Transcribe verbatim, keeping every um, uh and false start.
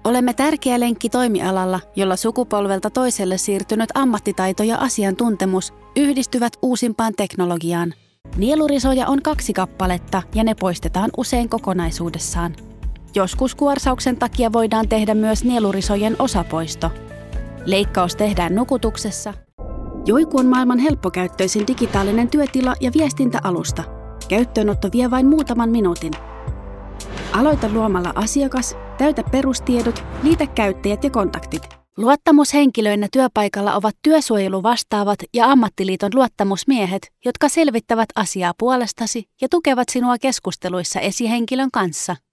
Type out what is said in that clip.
Olemme tärkeä lenkki toimialalla, jolla sukupolvelta toiselle siirtynyt ammattitaito ja asiantuntemus yhdistyvät uusimpaan teknologiaan. Nielurisoja on kaksi kappaletta ja ne poistetaan usein kokonaisuudessaan. Joskus kuorsauksen takia voidaan tehdä myös nielurisojen osapoisto. Leikkaus tehdään nukutuksessa. Joiku on maailman helppokäyttöisin digitaalinen työtila ja viestintäalusta. Käyttöönotto vie vain muutaman minuutin. Aloita luomalla asiakas, täytä perustiedot, liitä käyttäjät ja kontaktit. Luottamushenkilöinä työpaikalla ovat työsuojeluvastaavat ja ammattiliiton luottamusmiehet, jotka selvittävät asiaa puolestasi ja tukevat sinua keskusteluissa esihenkilön kanssa.